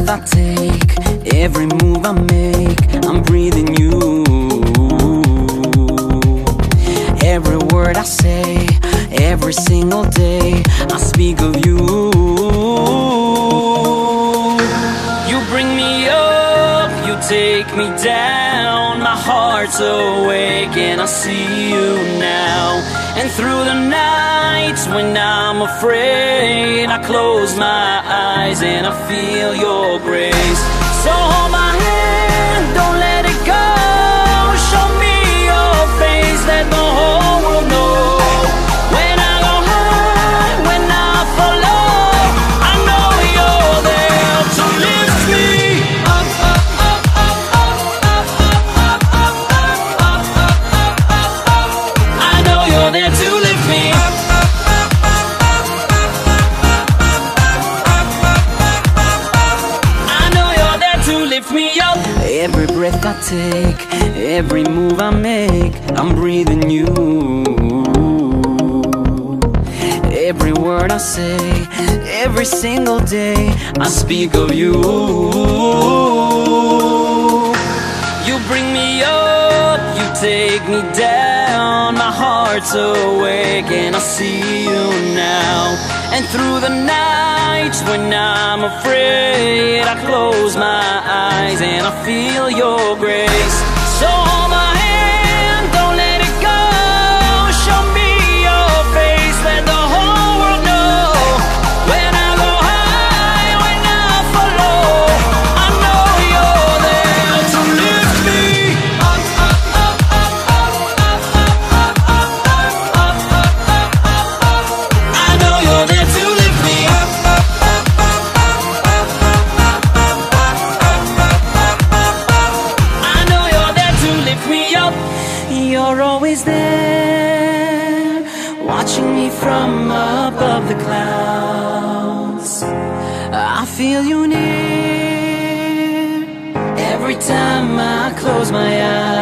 I take, every move I make, I'm breathing you. Every word I say, every single day, I speak of you. You bring me up, you take me down. My heart's awake and I see you now. And through the nights when I'm afraid, I close my eyes and I feel your grace. So hold my hand, don't let it go. Show me your face, let the whole world know. When I go high, when I fall low, I know you're there to lift me up, up, up, up, up, up, up, up, up, up, up, up. I know you're there to lift me up. Lift me up. Every breath I take, every move I make, I'm breathing you. Every word I say, every single day, I speak of you. You bring me up, you take me down. My heart's awake and I see you now. And through the nights when I'm afraid, I close my eyes and I feel your grace. So hold my hand, don't let it go. Show me your face, let the whole world know. When I go high, when I fall low, I know you're there to lift me up, up, up, up, up, up, up, up, up, up, up, up, up. I know you're there to lift me up. I know you're there to lift me up. You're always there, watching me from above the clouds. I feel you near every time I close my eyes.